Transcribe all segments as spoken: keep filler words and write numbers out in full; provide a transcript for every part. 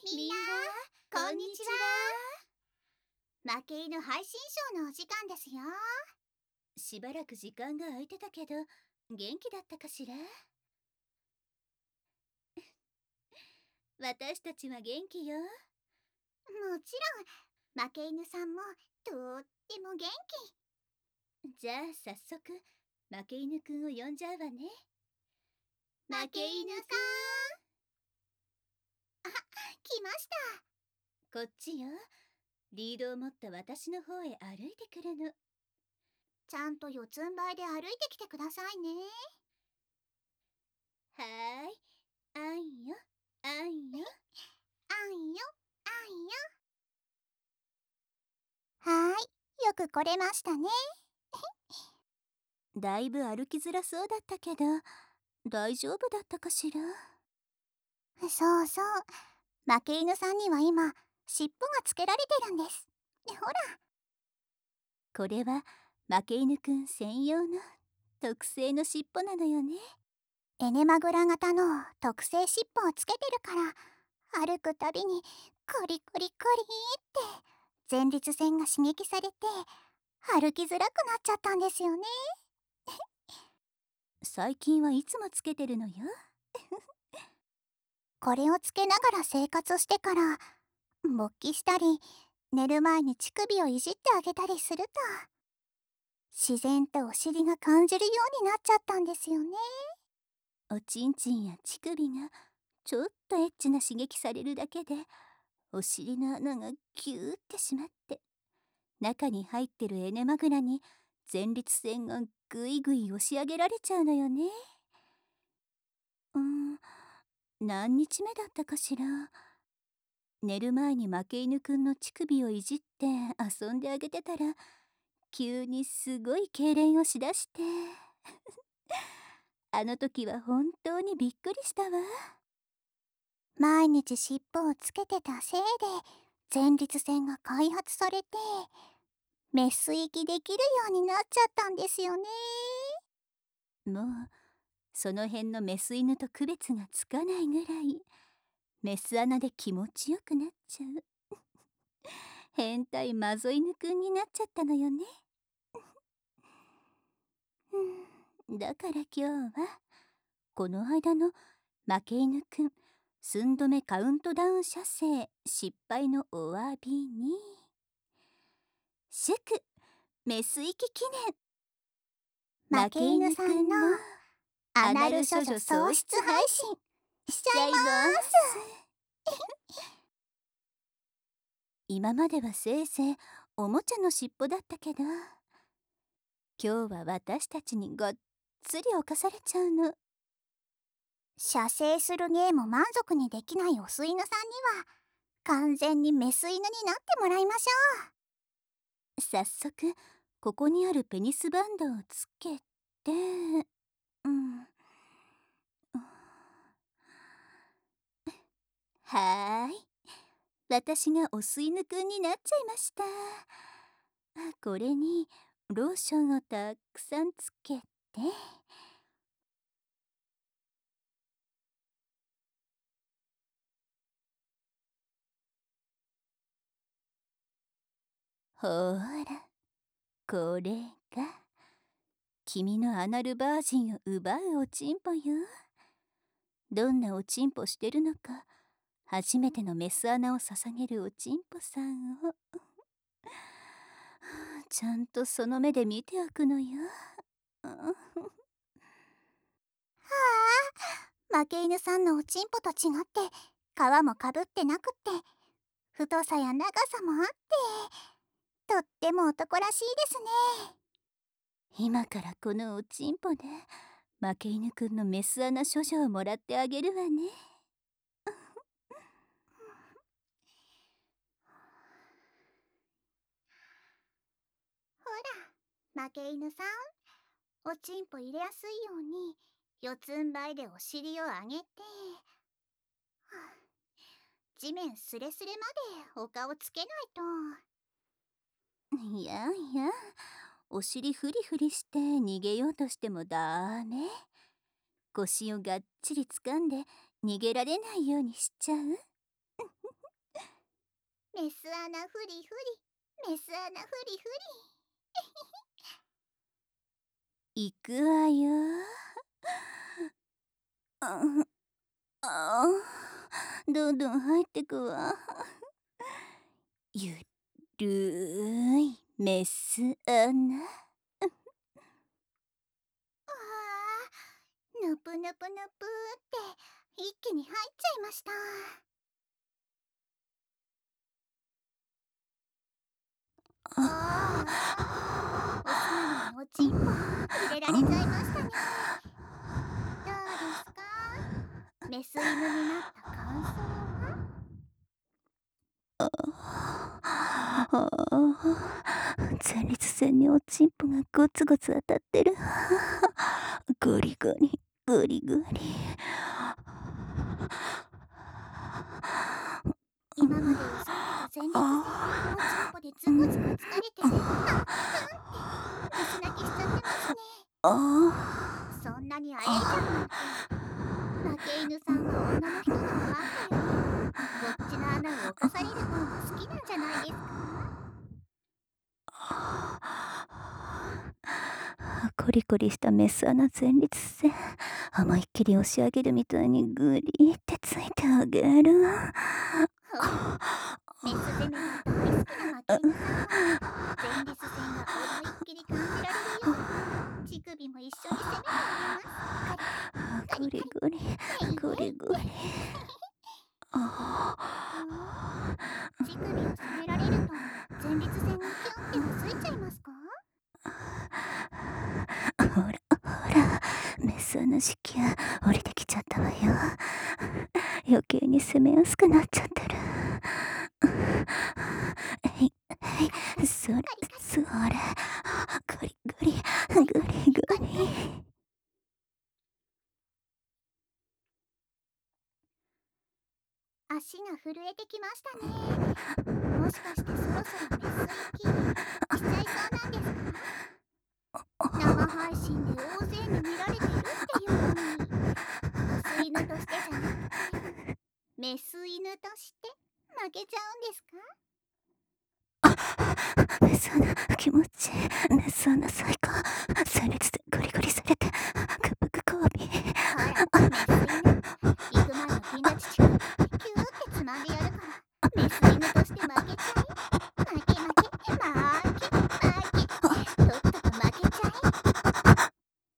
みんな、こんにちは。負け犬配信ショーのお時間ですよ。 しばらく時間が空いてたけど、元気だったかしら？私たちは元気よ。 もちろん、負け犬さんもとっても元気。じゃあ早速、負け犬くんを呼んじゃうわね。 負け犬さん。あ、来ました。 こっちよ。リードを持った私の方へ歩いてくるの。 ちゃんと四つん這いで歩いてきてくださいね。 はーい、あんよ、あんよ。 あんよ、あんよ。はーい、よく来れましたね。 だいぶ歩きづらそうだったけど、大丈夫だったかしら？ そうそう。負け犬さんには今、尻尾がつけられてるんです。ほら。 これは負け犬くん専用の特製の尻尾なのよね。 エネマグラ型の特製尻尾をつけてるから、歩くたびにコリコリコリって前立腺が刺激されて歩きづらくなっちゃったんですよね。 最近はいつもつけてるのよ。 これをつけながら生活してから、勃起したり寝る前に乳首をいじってあげたりすると、自然とお尻が感じるようになっちゃったんですよね。 おちんちんや乳首がちょっとエッチな刺激されるだけで、お尻の穴がキューって締まって、中に入ってるエネマグラに前立腺がぐいぐい押し上げられちゃうのよね。うーん、何日目だったかしら。寝る前に負け犬くんの乳首をいじって遊んであげてたら、急にすごい痙攣をしだしてあの時は本当にびっくりしたわ。 毎日尻尾をつけてたせいで前立腺が開発されて、メス息できるようになっちゃったんですよね。 もうその辺のメス犬と区別がつかないぐらいメス穴で気持ちよくなっちゃう変態マゾ犬くんになっちゃったのよね。だから今日はこの間の負け犬くん寸止めカウントダウン射精失敗のお詫びに、祝メス息記念、 負け犬さんのアナル処女喪失配信しちゃいます今まではせいぜいおもちゃの尻尾だったけど、今日は私たちにごっつり侵されちゃうの。 射精する芸も満足にできないオス犬さんには完全にメス犬になってもらいましょう。早速ここにあるペニスバンドをつけて、うんはーい、私がオス犬くんになっちゃいました。これにローションをたくさんつけて、ほーら、これが君のアナルバージンを奪うおちんぽよ。どんなおちんぽしてるのか、初めてのメス穴を捧げるおちんぽさんをちゃんとその目で見ておくのよ。はあ、負け犬さんのおちんぽと違って皮もかぶってなくって、太さや長さもあってとっても男らしいですね。 今からこのおちんぽで負け犬くんのメス穴処女をもらってあげるわね。 ほら、負け犬さん、おちんぽ入れやすいように四つん這いでお尻を上げて、はあ、地面スレスレまでお顔つけないと。 いやいや、お尻フリフリして逃げようとしてもダメ。腰をがっちり掴んで逃げられないようにしちゃうメス穴フリフリ、メス穴フリフリ。行くわよ。ああ、どんどん入ってくわ。ゆるいメス穴。 ああ、ぬぷぬぷぬぷって一気に入っちゃいました。ああ、オスなのにおちんぽ入れられちゃいましたね。どうですか？メス犬になった感想は？ ああ、前立腺におちんぽがゴツゴツ当たってる。ゴリゴリゴリゴリ。 今まで薄かった前立腺がおちんぽでズコズコ疲れて、あっ、うんってメス泣きしちゃってますね。そんなに会えちゃうなんて。負け犬さんは女の人のファントよりこっちの穴を犯される方が好きなんじゃないですか？ コリコリしたメス穴前立腺、思いっきり押し上げるみたいにグリってついてあげる。 ほら、メス攻めが大好きな負け犬さんは前立腺が思いっきり感じられるように乳首も一緒に攻めてあげます。カリカリゴリゴリゴリゴリ。 乳首を攻められると前立腺がキュンってついちゃいますか？ ほらほら、メス穴式が降りてきちゃったわよ。余計に攻めやすくなっちゃってる。えいえい、それそれ、ゴリゴリゴリゴリ。 足が震えてきましたね。もしかしてそろそろメス行きしちゃいそうなんですか？生配信で大勢に見られてるっていうのに、オス犬としてじゃなくてメス犬として負けちゃうんですか？ メス穴気持ちいい。メス穴最高。前立腺ゴリゴリされてグブグ交尾。 ほら、メス犬行く前のピンダチチクキューってつまんでやるからメス犬として負けちゃい。負け負け負け負け、とっとと負けちゃい。は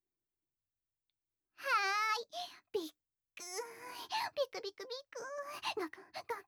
ーい、びっくーい、ビクビクビクー、ガクンガクン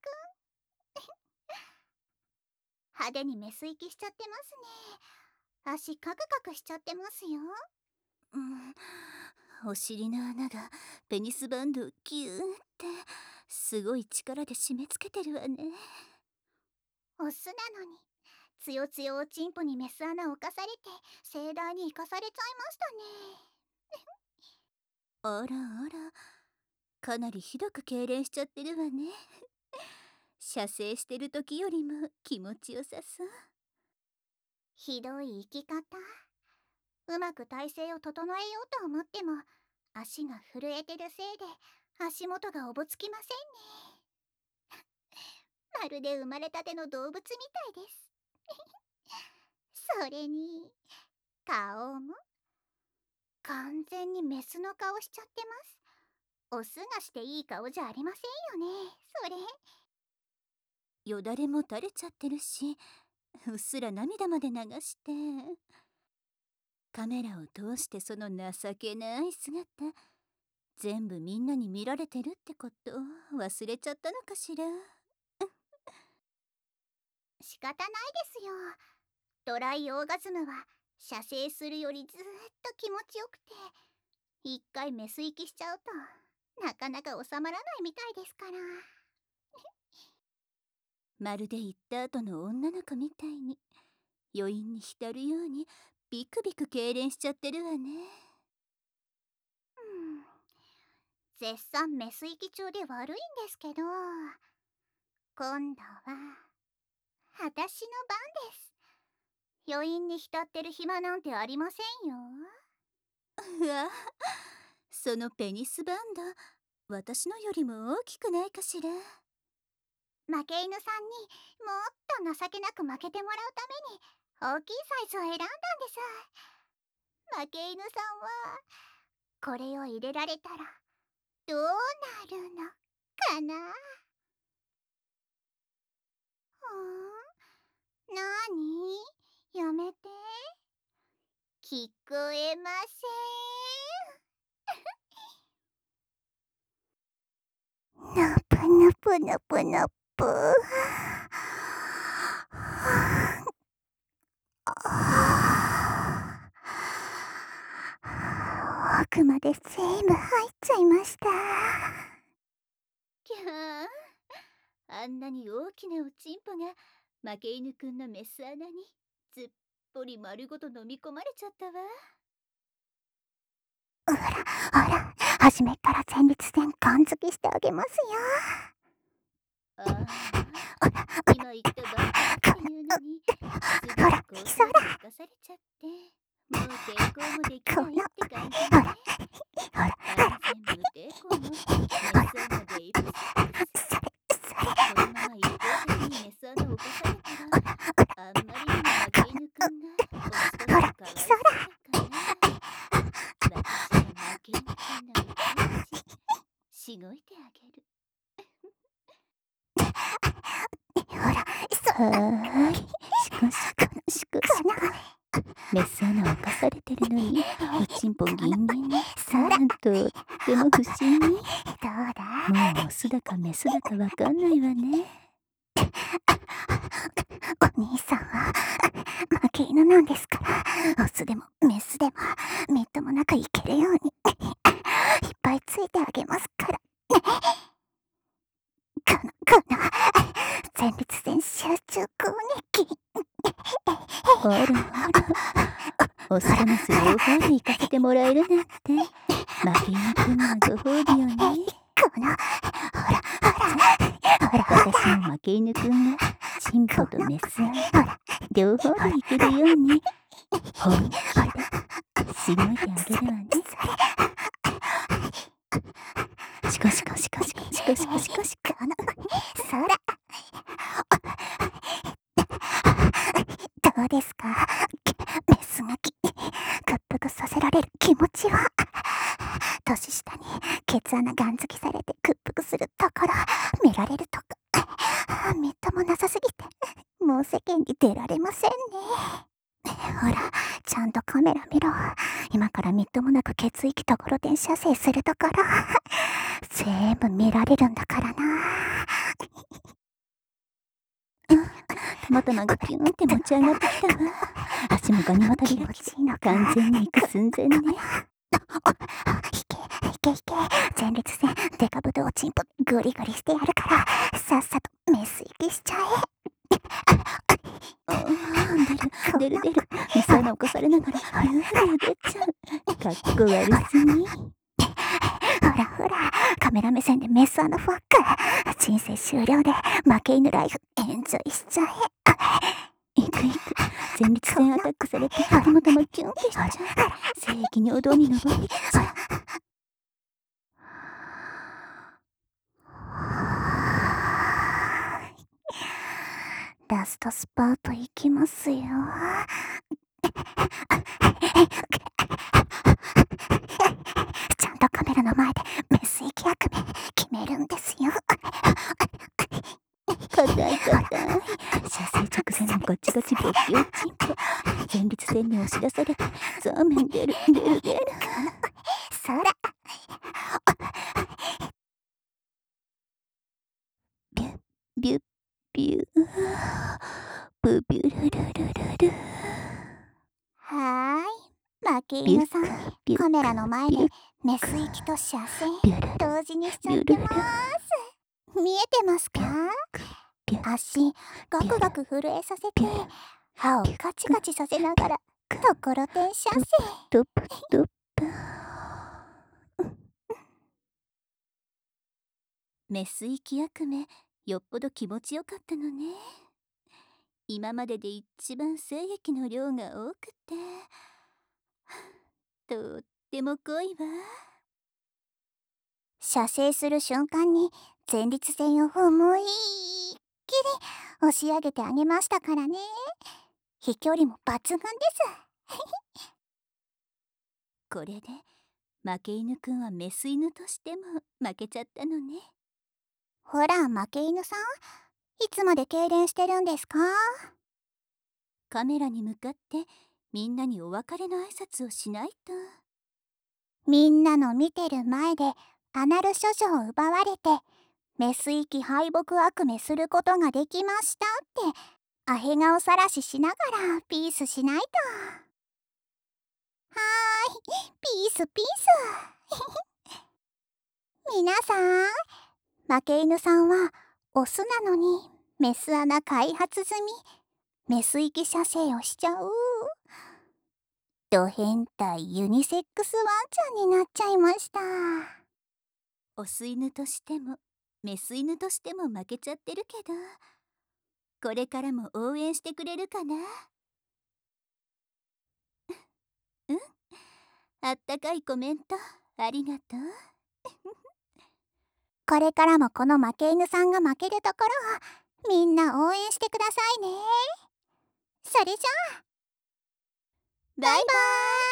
派手にメス行きしちゃってますね。足カクカクしちゃってますよ。 うん、お尻の穴がペニスバンドをギューってすごい力で締め付けてるわね。 オスなのにつよつよおちんぽにメス穴を犯されて盛大に生かされちゃいましたね。 あらあら、かなりひどく痙攣しちゃってるわね。射精してる時よりも気持ちよさそう。 ひどい生き方。うまく体勢を整えようと思っても足が震えてるせいで足元がおぼつきませんね。まるで生まれたての動物みたいです。それに顔も完全にメスの顔しちゃってます。オスがしていい顔じゃありませんよね、それ。 よだれも垂れちゃってるし、うっすら涙まで流して、カメラを通してその情けない姿全部みんなに見られてるってこと忘れちゃったのかしら。 仕方ないですよ。ドライオーガズムは射精するよりずーっと気持ちよくて、一回メス行きしちゃうとなかなか収まらないみたいですから。 まるで行った後の女の子みたいに余韻に浸るようにビクビク痙攣しちゃってるわね。 うん、絶賛メス行き中で悪いんですけど、今度は私の番です。余韻に浸ってる暇なんてありませんよ。 うわ、そのペニスバンド私のよりも大きくないかしら。 負け犬さんにもっと情けなく負けてもらうために大きいサイズを選んだんです。負け犬さんはこれを入れられたらどうなるのかな。んーなーにやめて、聞こえません。ぬぷぬぷぬぷぬぷ。奥まで全部入っちゃいました。 きゃー、あんなに大きなおちんぽが負け犬くんのメス穴にずっぽり丸ごと飲み込まれちゃったわ。 ほらほら、初めから前立腺ガン付きしてあげますよ。 ああ、今言ったばっかりっていうのにすぐに興奮に任されちゃってもう抵抗もできないって感じね。 ほら安全無抵抗のメス穴でイプス。このまま一方的にメス穴を犯されたらあんまりにも負け犬くんがオスとしてかわいそうだから私が負け犬くんの一日しごいてあげる。 ほら、そはーい、しこしこしこしこメス穴を犯されてるのにおちんぽギンギンにさらんとっても不審に。 どうだ、 もうオスだかメスだかわかんないわね。 お兄さんは負け犬なんですから、オスでもメスでもみっともなくいけるようにいっぱいついてあげますから。このこの前立腺集中攻撃。 あらあら、オスとメス両方で行かせてもらえるなんて負け犬くんのご褒美よね。 このほらほらほら私も負け犬くんがチンポとメス穴両方で行けるように本気でしごいてあげるわね。シコシコシコシコシコシコシコシコ。 このそらどうですか、メスがき屈服させられる気持ちは。年下にケツ穴ガン付きされて屈服するところ見られるとかみっともなさすぎてもう世間に出られませんね。ほら、ちゃんとカメラ見ろ。今からみっともなく血液ところてん射精するところ全部見られるんだからな。 たまたまがピューンって持ち上がってきたわ。足もガニ股開きで完全に行く寸前ね。 いけいけいけ、前立腺デカブドウチンポグリグリしてやるからさっさとメス行きしちゃえ。 あー出る出る出る。メス穴を犯されながらビュービュー出ちゃう。かっこ悪すぎ。 ほらほら、カメラ目線でメス穴ファック。人生終了で負け犬ライフエンジョイしちゃえ。 いくいく、前立腺アタックされてたまたまキュンってしちゃう。正義に踊り登ってきちゃう。 ラストスパートいきますよ。ちゃんとカメラの前でメス息役目決めるんですよ。 硬い硬い射精直前のガチガチボッキオチンポ。前立腺に押し出されてザーメン出る出る出る。 そらビュッビュッビュッブビュルルルルル。 はーい、負けビュッ犬さん、 ビュッカメラの前でビュッメス息と射精ビュルル同時にしちゃってまーす。見えてますか？ ビュッ足ガクガク震えさせて歯をカチカチさせながらところてん射精。 ドップドップ。メス息役目よっぽど気持ちよかったのね。今までで一番精液の量が多くてとっても濃いわ。 射精する瞬間に前立腺を思いり押し上げてあげましたからね。飛距離も抜群です。 これで負け犬くんはメス犬としても負けちゃったのね。 ほら、負け犬さん、いつまで痙攣してるんですか？ カメラに向かってみんなにお別れの挨拶をしないと。 みんなの見てる前でアナル処女を奪われて、メス域敗北悪夢することができましたってアヘ顔さらししながらピースしないと。はーい、ピースピース。皆さん、負け犬さんはオスなのにメス穴開発済み、メス域射精をしちゃうド変態ユニセックスワンちゃんになっちゃいました。 オス犬としてもメス犬としても負けちゃってるけど、これからも応援してくれるかな。うん、あったかいコメントありがとう。 これからもこの負け犬さんが負けるところをみんな応援してくださいね。それじゃあ、 バイバイ。 バイバーイ。